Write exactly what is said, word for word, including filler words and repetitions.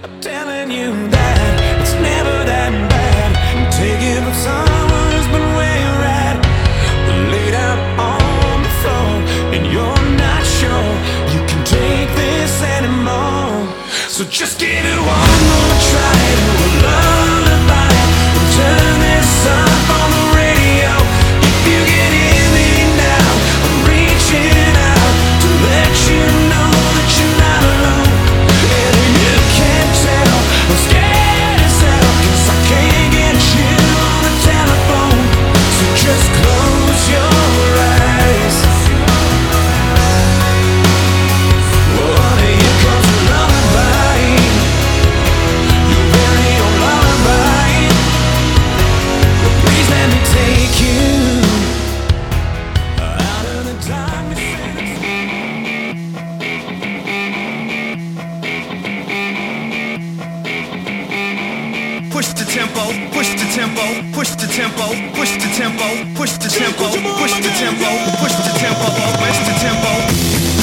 I'm telling you that it's never that bad. I'm taking from someone who's been where you're at. We're laid out on the floor, and you're not sure you can take this anymore. So just give it one more try to a lullaby, and turn this up on the radio. If you can hear me now, I'm reaching out to let you know that you're not alone. And if you can't tell, I'm scared as hell, 'cause I can't get you on the telephone. So just close your eyes. Oh, here comes a lullaby, your very own lullaby. But please let me take you out of the darkness. Push the tempo, push the tempo, push the tempo, push the tempo, push the tempo, push the tempo, push the tempo, push the tempo.